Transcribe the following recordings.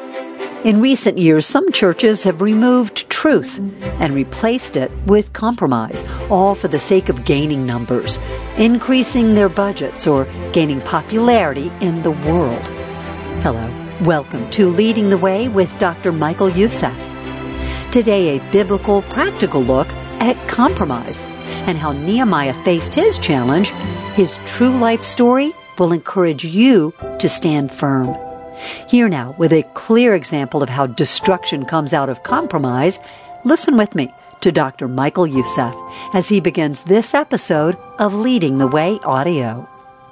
In recent years, some churches have removed truth and replaced it with compromise, all for the sake of gaining numbers, increasing their budgets, or gaining popularity in the world. Hello, welcome to Leading the Way with Dr. Michael Youssef. Today, a biblical, practical look at compromise and how Nehemiah faced his challenge. His true life story will encourage you to stand firm. Here now, with a clear example of how destruction comes out of compromise, listen with me to Dr. Michael Youssef as he begins this episode of Leading the Way Audio.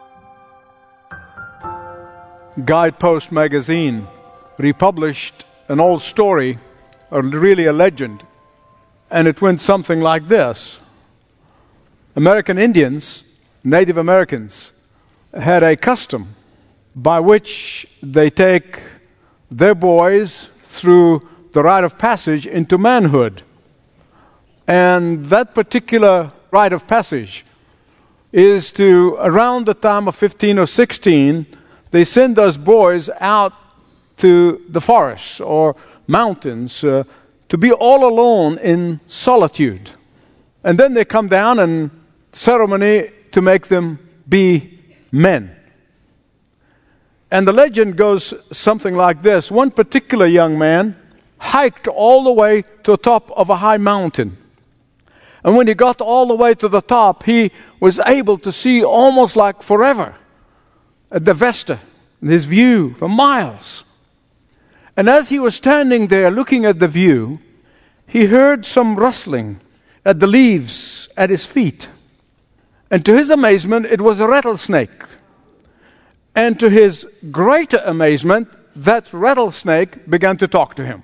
Guidepost magazine republished an old story, or really a legend, and it went something like this. American Indians, Native Americans, had a custom by which they take their boys through the rite of passage into manhood. And that particular rite of passage is to, around the time of 15 or 16, they send those boys out to the forests or mountains to be all alone in solitude. And then they come down and ceremony to make them be men. And the legend goes something like this. One particular young man hiked all the way to the top of a high mountain. And when he got all the way to the top, he was able to see almost like forever at the vista, his view for miles. And as he was standing there looking at the view, he heard some rustling at the leaves at his feet. And to his amazement, it was a rattlesnake. And to his greater amazement, that rattlesnake began to talk to him.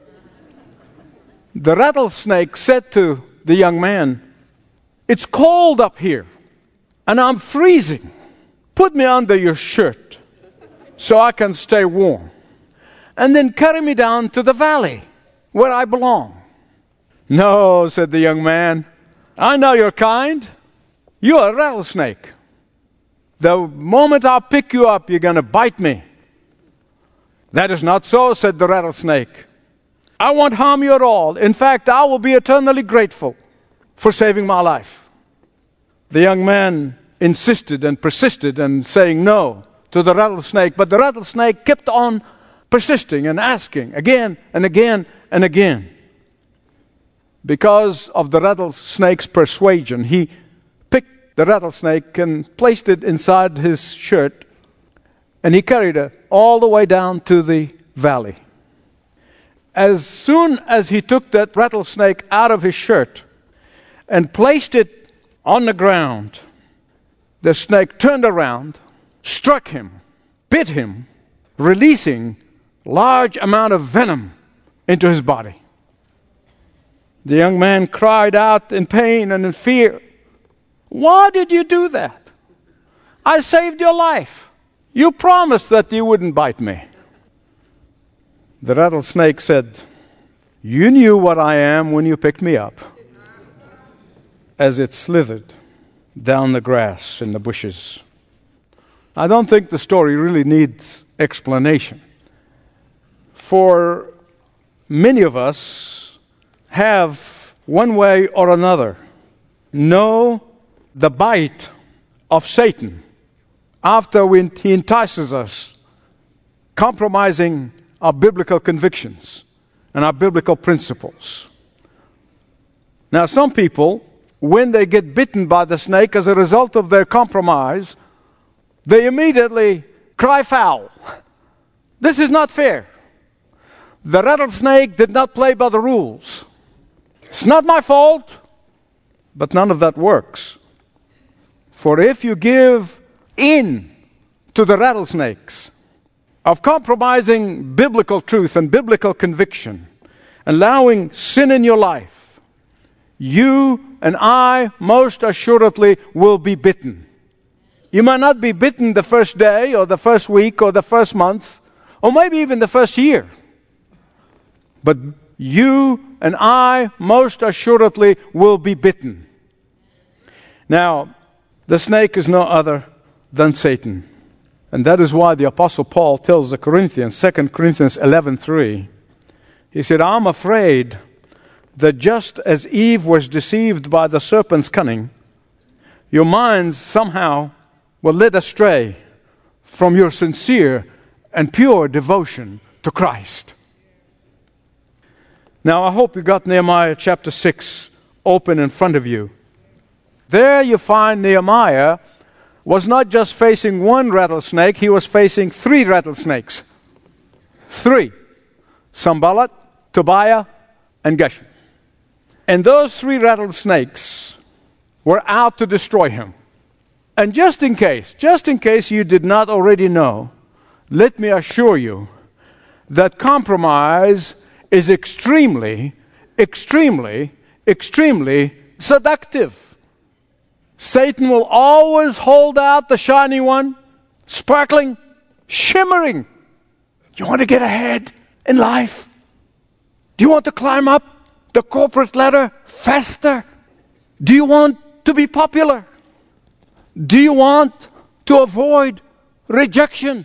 The rattlesnake said to the young man, "It's cold up here, and I'm freezing. Put me under your shirt so I can stay warm. And then carry me down to the valley where I belong." "No," said the young man, "I know you're kind. You're a rattlesnake. The moment I pick you up, you're going to bite me." "That is not so," said the rattlesnake. "I won't harm you at all. In fact, I will be eternally grateful for saving my life." The young man insisted and persisted and saying no to the rattlesnake, but the rattlesnake kept on persisting and asking again and again and again. Because of the rattlesnake's persuasion, he picked the rattlesnake and placed it inside his shirt, and he carried it all the way down to the valley. As soon as he took that rattlesnake out of his shirt and placed it on the ground, the snake turned around, struck him, bit him, releasing large amount of venom into his body. The young man cried out in pain and in fear, "Why did you do that? I saved your life. You promised that you wouldn't bite me." The rattlesnake said, "You knew what I am when you picked me up," as it slithered down the grass in the bushes. I don't think the story really needs explanation. For many of us have, one way or another, know the bite of Satan after he entices us, compromising our biblical convictions and our biblical principles. Now, some people, when they get bitten by the snake as a result of their compromise, they immediately cry foul. This is not fair. The rattlesnake did not play by the rules. It's not my fault. But none of that works. For if you give in to the rattlesnakes of compromising biblical truth and biblical conviction, allowing sin in your life, you and I most assuredly will be bitten. You might not be bitten the first day or the first week or the first month or maybe even the first year. But you and I most assuredly will be bitten. Now, the snake is no other than Satan. And that is why the Apostle Paul tells the Corinthians, 2 Corinthians 11:3, he said, I'm afraid that just as Eve was deceived by the serpent's cunning, your minds somehow were led astray from your sincere and pure devotion to Christ. Now, I hope you got Nehemiah chapter 6 open in front of you. There you find Nehemiah was not just facing one rattlesnake, he was facing 3 rattlesnakes. 3. Sanballat, Tobiah, and Geshem. And those 3 rattlesnakes were out to destroy him. And just in case you did not already know, let me assure you that compromise is extremely, extremely, extremely seductive. Satan will always hold out the shiny one, sparkling, shimmering. You want to get ahead in life? Do you want to climb up the corporate ladder faster? Do you want to be popular? Do you want to avoid rejection?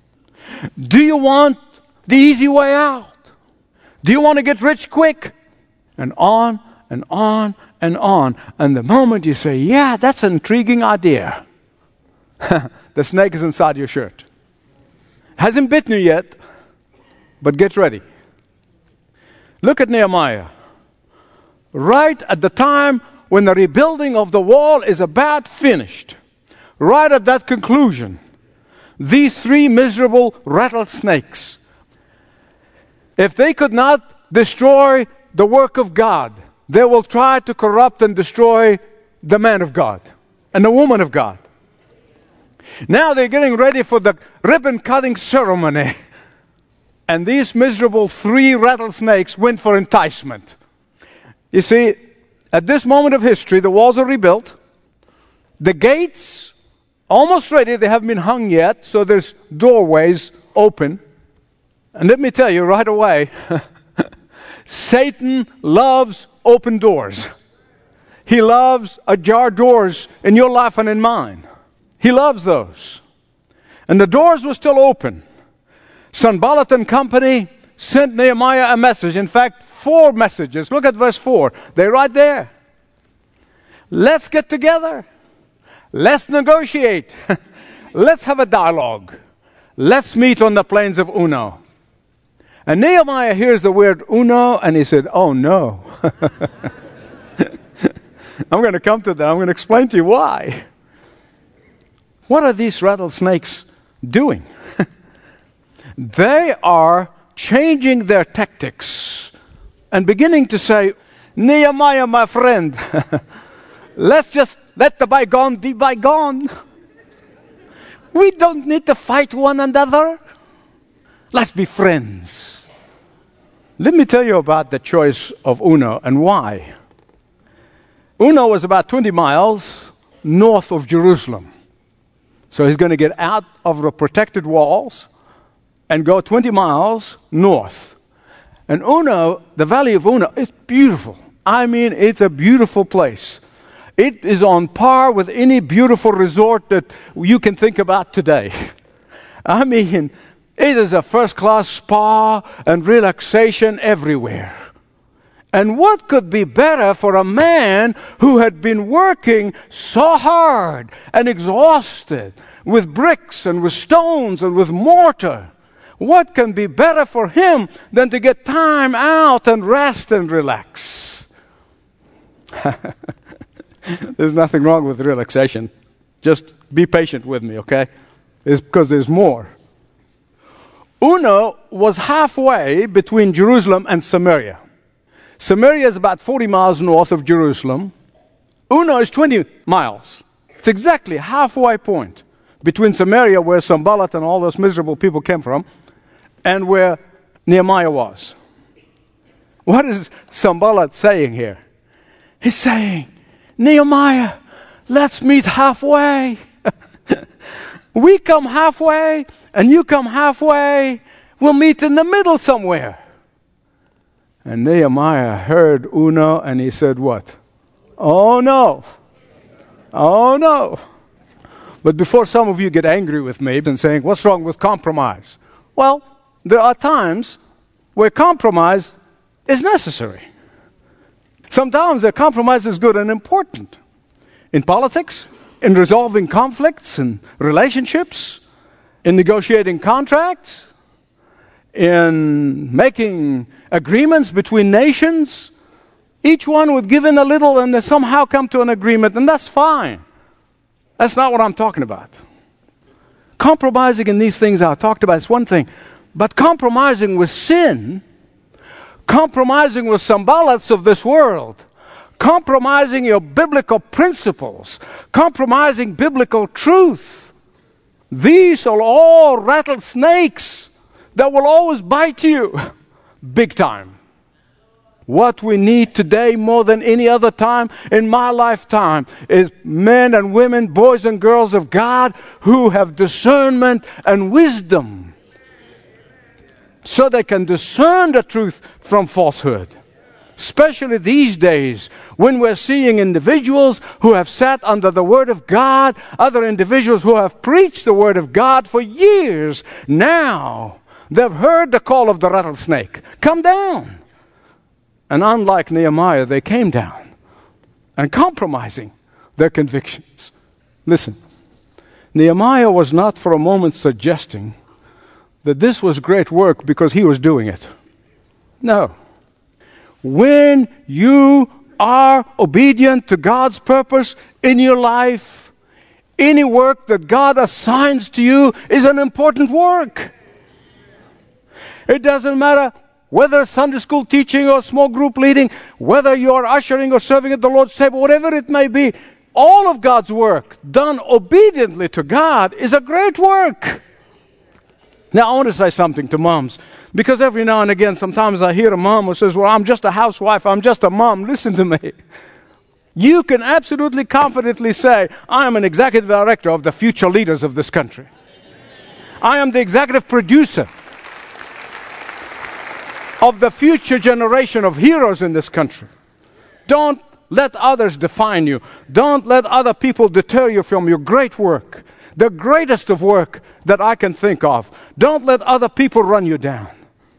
Do you want the easy way out? Do you want to get rich quick? And on and on and on. And the moment you say, yeah, that's an intriguing idea, the snake is inside your shirt. Hasn't bitten you yet, but get ready. Look at Nehemiah. Right at the time when the rebuilding of the wall is about finished, right at that conclusion, these 3 miserable rattlesnakes, if they could not destroy the work of God, they will try to corrupt and destroy the man of God and the woman of God. Now they're getting ready for the ribbon-cutting ceremony. And these miserable 3 rattlesnakes went for enticement. You see, at this moment of history, the walls are rebuilt. The gates, almost ready. They haven't been hung yet, so there's doorways open. And let me tell you right away, Satan loves open doors. He loves ajar doors in your life and in mine. He loves those. And the doors were still open. Sanballat and company sent Nehemiah a message. In fact, 4 messages. Look at verse 4. They're right there. Let's get together. Let's negotiate. Let's have a dialogue. Let's meet on the plains of Uno. And Nehemiah hears the word Uno, and he said, oh no. I'm going to come to that. I'm going to explain to you why. What are these rattlesnakes doing? They are changing their tactics and beginning to say, Nehemiah, my friend, let's just let the bygone be bygone. We don't need to fight one another. Let's be friends. Let me tell you about the choice of Uno and why. Uno was about 20 miles north of Jerusalem. So he's going to get out of the protected walls and go 20 miles north. And Uno, the valley of Uno, is beautiful. I mean, it's a beautiful place. It is on par with any beautiful resort that you can think about today. I mean, it is a first-class spa and relaxation everywhere. And what could be better for a man who had been working so hard and exhausted with bricks and with stones and with mortar? What can be better for him than to get time out and rest and relax? There's nothing wrong with relaxation. Just be patient with me, okay? It's because there's more. Uno was halfway between Jerusalem and Samaria. Samaria is about 40 miles north of Jerusalem. Uno is 20 miles. It's exactly halfway point between Samaria, where Sanballat and all those miserable people came from, and where Nehemiah was. What is Sanballat saying here? He's saying, Nehemiah, let's meet halfway. We come halfway, and you come halfway. We'll meet in the middle somewhere. And Nehemiah heard Uno, and he said what? Oh no. Oh no. But before some of you get angry with me and saying, what's wrong with compromise? Well, there are times where compromise is necessary. Sometimes a compromise is good and important. In politics, in resolving conflicts and relationships, in negotiating contracts, in making agreements between nations, each one would give in a little and they somehow come to an agreement, and that's fine. That's not what I'm talking about. Compromising in these things I talked about is one thing, but compromising with sin, compromising with some ballots of this world, compromising your biblical principles, compromising biblical truth, these are all rattlesnakes that will always bite you big time. What we need today more than any other time in my lifetime is men and women, boys and girls of God who have discernment and wisdom so they can discern the truth from falsehood. Especially these days when we're seeing individuals who have sat under the Word of God, other individuals who have preached the Word of God for years. Now they've heard the call of the rattlesnake. Come down. And unlike Nehemiah, they came down and compromising their convictions. Listen, Nehemiah was not for a moment suggesting that this was great work because he was doing it. No. When you are obedient to God's purpose in your life, any work that God assigns to you is an important work. It doesn't matter whether Sunday school teaching or small group leading, whether you're ushering or serving at the Lord's table, whatever it may be, all of God's work done obediently to God is a great work. Now, I want to say something to moms, because every now and again, sometimes I hear a mom who says, well, I'm just a housewife, I'm just a mom. Listen to me. You can absolutely confidently say, I am an executive director of the future leaders of this country. I am the executive producer of the future generation of heroes in this country. Don't let others define you. Don't let other people deter you from your great work. The greatest of work that I can think of. Don't let other people run you down.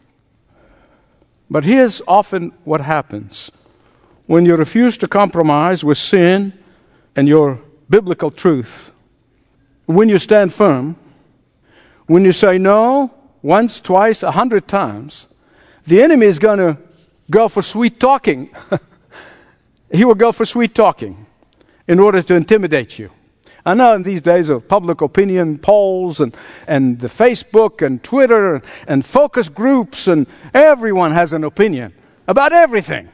But here's often what happens. When you refuse to compromise with sin and your biblical truth, when you stand firm, when you say no once, twice, 100 times, the enemy is going to go for sweet talking. He will go for sweet talking in order to intimidate you. I know in these days of public opinion polls and the Facebook and Twitter and focus groups, and everyone has an opinion about everything.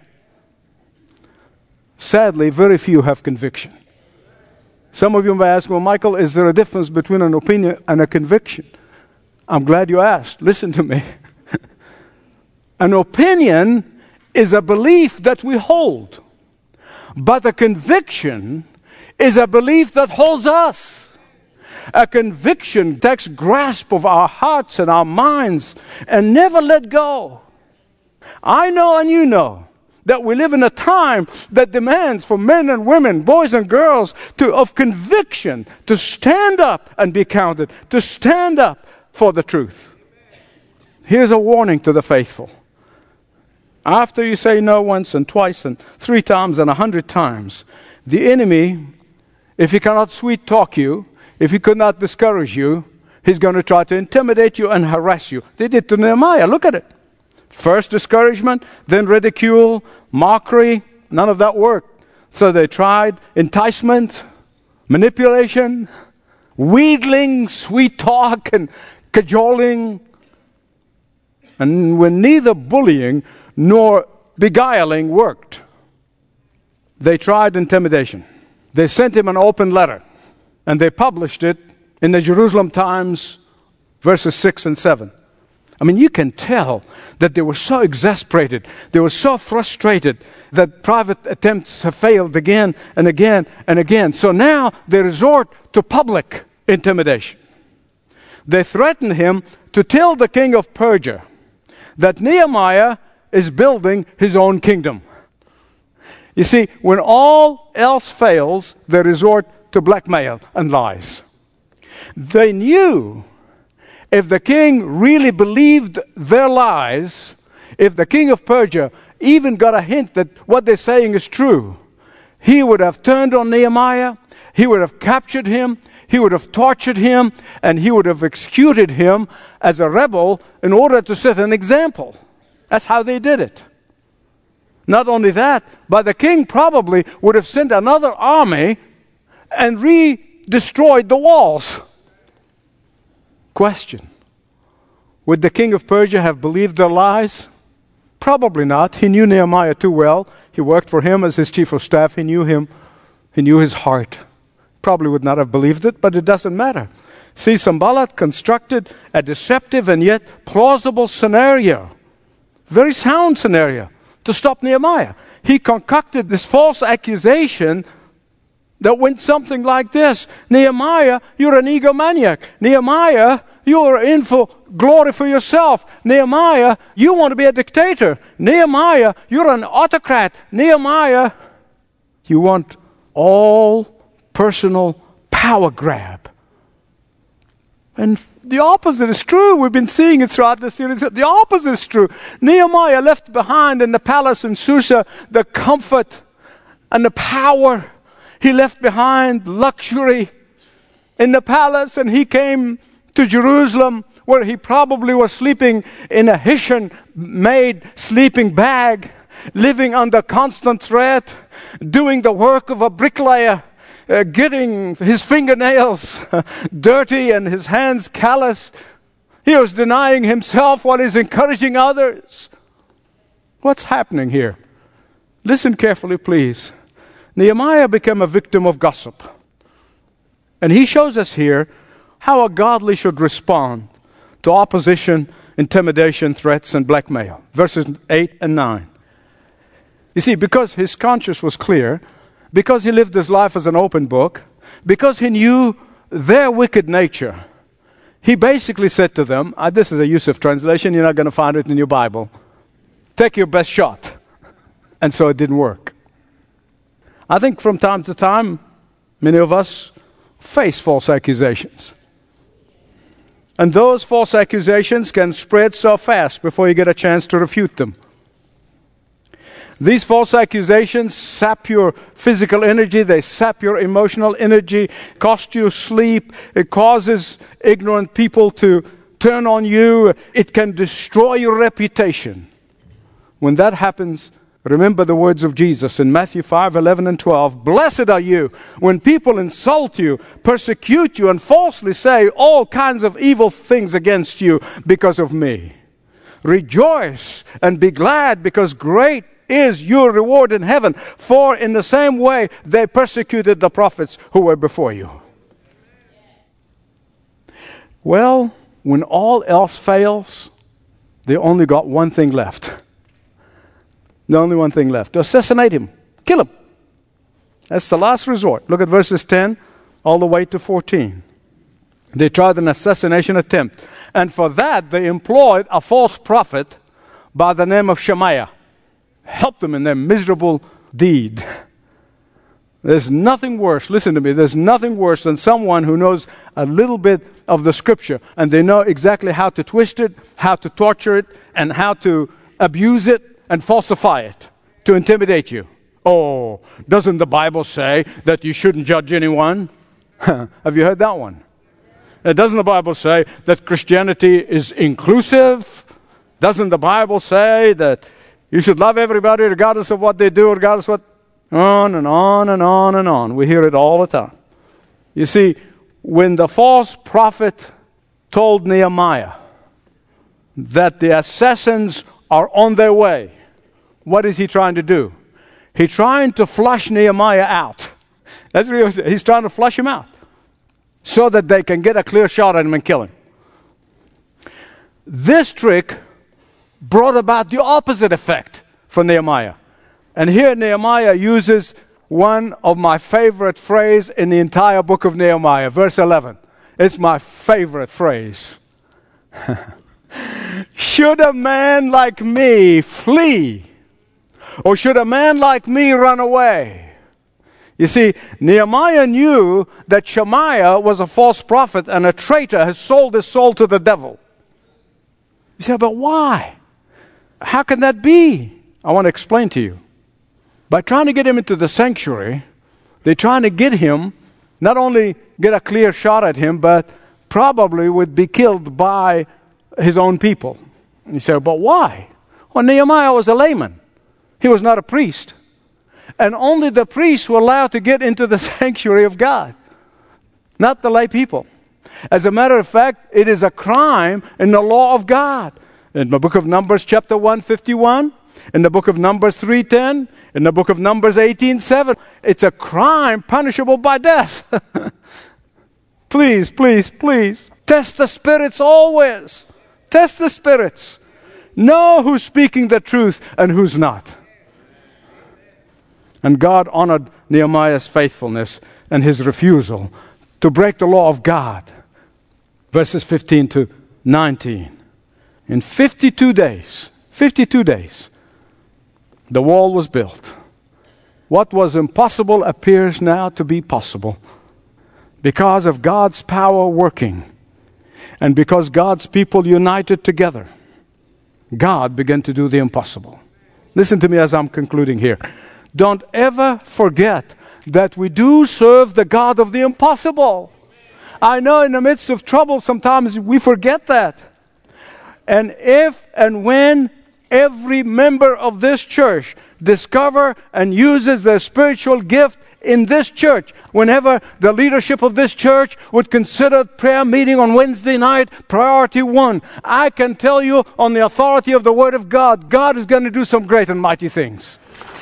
Sadly, very few have conviction. Some of you may ask, well, Michael, is there a difference between an opinion and a conviction? I'm glad you asked. Listen to me. An opinion is a belief that we hold, but a conviction is a belief that holds us. A conviction takes grasp of our hearts and our minds and never let go. I know and you know that we live in a time that demands for men and women, boys and girls, of conviction, to stand up and be counted, to stand up for the truth. Here's a warning to the faithful. After you say no once and twice and 3 times and 100 times, the enemy, if he cannot sweet talk you, if he could not discourage you, he's going to try to intimidate you and harass you. They did to Nehemiah. Look at it. First discouragement, then ridicule, mockery. None of that worked. So they tried enticement, manipulation, wheedling, sweet talk, and cajoling. And when neither bullying nor beguiling worked, they tried intimidation. They sent him an open letter, and they published it in the Jerusalem Times, verses 6 and 7. I mean, you can tell that they were so exasperated, they were so frustrated that private attempts have failed again and again and again. So now they resort to public intimidation. They threaten him to tell the king of Persia that Nehemiah is building his own kingdom. You see, when all else fails, they resort to blackmail and lies. They knew if the king really believed their lies, if the king of Persia even got a hint that what they're saying is true, he would have turned on Nehemiah, he would have captured him, he would have tortured him, and he would have executed him as a rebel in order to set an example. That's how they did it. Not only that, but the king probably would have sent another army and destroyed the walls. Question: would the king of Persia have believed their lies? Probably not. He knew Nehemiah too well. He worked for him as his chief of staff. He knew him. He knew his heart. Probably would not have believed it, but it doesn't matter. See, Sanballat constructed a deceptive and yet plausible scenario. Very sound scenario to stop Nehemiah. He concocted this false accusation that went something like this: Nehemiah, you're an egomaniac. Nehemiah, you're in for glory for yourself. Nehemiah, you want to be a dictator. Nehemiah, you're an autocrat. Nehemiah, you want all personal power grab. And the opposite is true. We've been seeing it throughout the series. The opposite is true. Nehemiah left behind in the palace in Susa the comfort and the power. He left behind luxury in the palace, and he came to Jerusalem, where he probably was sleeping in a Hessian-made sleeping bag, living under constant threat, doing the work of a bricklayer, getting his fingernails dirty and his hands calloused. He was denying himself while he's encouraging others. What's happening here? Listen carefully, please. Nehemiah became a victim of gossip. And he shows us here how a godly should respond to opposition, intimidation, threats, and blackmail. Verses 8 and 9. You see, because his conscience was clear, because he lived his life as an open book, because he knew their wicked nature, he basically said to them, this is a Yusuf translation, you're not going to find it in your Bible, take your best shot. And so it didn't work. I think from time to time, many of us face false accusations. And those false accusations can spread so fast before you get a chance to refute them. These false accusations sap your physical energy, they sap your emotional energy, cost you sleep, it causes ignorant people to turn on you, it can destroy your reputation. When that happens, remember the words of Jesus in Matthew 5:11 and 12. Blessed are you when people insult you, persecute you, and falsely say all kinds of evil things against you because of me. Rejoice and be glad, because great is your reward in heaven. For in the same way they persecuted the prophets who were before you. Well, when all else fails, they only got one thing left. The only one thing left: to assassinate him, kill him. That's the last resort. Look at verses 10 all the way to 14. They tried an assassination attempt, and for that they employed a false prophet by the name of Shemaiah. Helped them in their miserable deed. There's nothing worse, listen to me, there's nothing worse than someone who knows a little bit of the scripture, and they know exactly how to twist it, how to torture it, and how to abuse it and falsify it to intimidate you. Oh, doesn't the Bible say that you shouldn't judge anyone? Have you heard that one? Doesn't the Bible say that Christianity is inclusive? Doesn't the Bible say that you should love everybody regardless of what they do, regardless of what... On and on and on and on. We hear it all the time. You see, when the false prophet told Nehemiah that the assassins are on their way, what is he trying to do? He's trying to flush Nehemiah out. That's what he was. He's trying to flush him out so that they can get a clear shot at him and kill him. This trick brought about the opposite effect for Nehemiah. And here Nehemiah uses one of my favorite phrases in the entire book of Nehemiah, verse 11. It's my favorite phrase. Should a man like me flee? Or should a man like me run away? You see, Nehemiah knew that Shemaiah was a false prophet and a traitor has sold his soul to the devil. You say, but why? How can that be? I want to explain to you. By trying to get him into the sanctuary, they're trying to get him, not only get a clear shot at him, but probably would be killed by his own people. And you say, but why? Well, Nehemiah was a layman. He was not a priest. And only the priests were allowed to get into the sanctuary of God, not the lay people. As a matter of fact, it is a crime in the law of God. In the book of Numbers chapter 151, in the book of Numbers 3:10, in the book of Numbers 18:7, it's a crime punishable by death. Please, please, please, test the spirits always. Test the spirits. Know who's speaking the truth and who's not. And God honored Nehemiah's faithfulness and his refusal to break the law of God. Verses 15 to 19. In 52 days, the wall was built. What was impossible appears now to be possible because of God's power working and because God's people united together. God began to do the impossible. Listen to me as I'm concluding here. Don't ever forget that we do serve the God of the impossible. I know in the midst of trouble sometimes we forget that. And if and when every member of this church discover and uses their spiritual gift in this church, whenever the leadership of this church would consider prayer meeting on Wednesday night priority one, I can tell you on the authority of the Word of God, God is going to do some great and mighty things.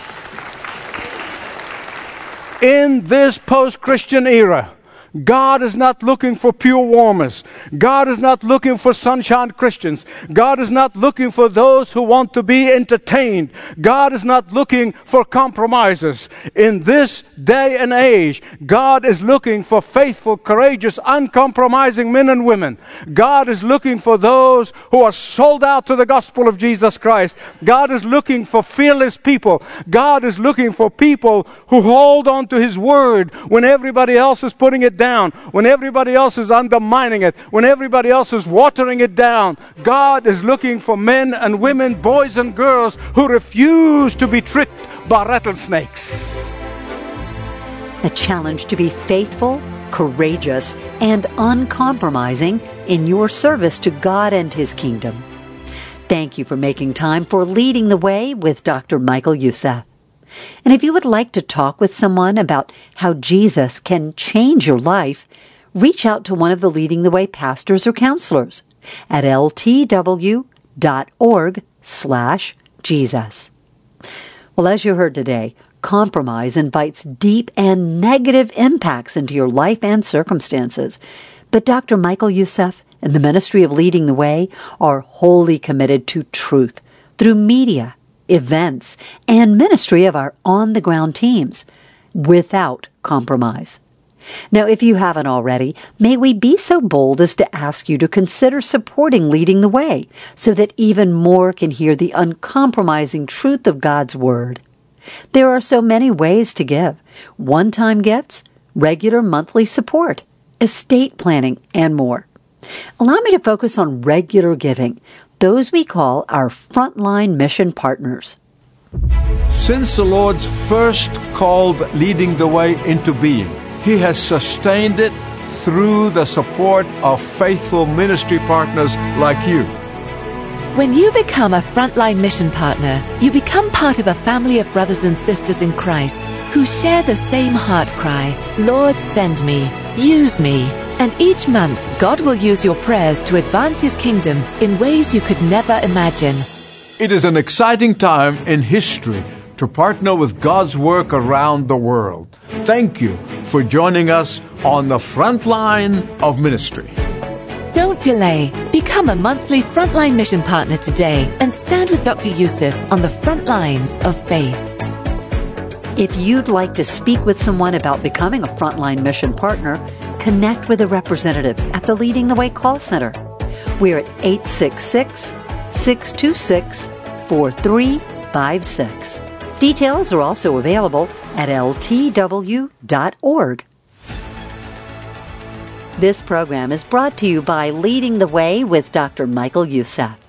In this post-Christian era, God is not looking for pure warmers. God is not looking for sunshine Christians. God is not looking for those who want to be entertained. God is not looking for compromisers. In this day and age, God is looking for faithful, courageous, uncompromising men and women. God is looking for those who are sold out to the gospel of Jesus Christ. God is looking for fearless people. God is looking for people who hold on to His Word when everybody else is putting it down, when everybody else is undermining it, when everybody else is watering it down. God is looking for men and women, boys and girls who refuse to be tricked by rattlesnakes. A challenge to be faithful, courageous, and uncompromising in your service to God and His kingdom. Thank you for making time for Leading the Way with Dr. Michael Youssef. And if you would like to talk with someone about how Jesus can change your life, reach out to one of the Leading the Way pastors or counselors at ltw.org/Jesus. Well, as you heard today, compromise invites deep and negative impacts into your life and circumstances. But Dr. Michael Youssef and the Ministry of Leading the Way are wholly committed to truth through media, events, and ministry of our on-the-ground teams, without compromise. Now, if you haven't already, may we be so bold as to ask you to consider supporting Leading the Way so that even more can hear the uncompromising truth of God's Word. There are so many ways to give: one-time gifts, regular monthly support, estate planning, and more. Allow me to focus on regular giving, those we call our frontline mission partners. Since the Lord's first called Leading the Way into being, He has sustained it through the support of faithful ministry partners like you. When you become a frontline mission partner, you become part of a family of brothers and sisters in Christ who share the same heart cry, Lord, send me, use me. And each month, God will use your prayers to advance His kingdom in ways you could never imagine. It is an exciting time in history to partner with God's work around the world. Thank you for joining us on the front line of ministry. Don't delay. Become a monthly frontline mission partner today and stand with Dr. Youssef on the front lines of faith. If you'd like to speak with someone about becoming a frontline mission partner, connect with a representative at the Leading the Way call center. We're at 866-626-4356. Details are also available at ltw.org. This program is brought to you by Leading the Way with Dr. Michael Youssef.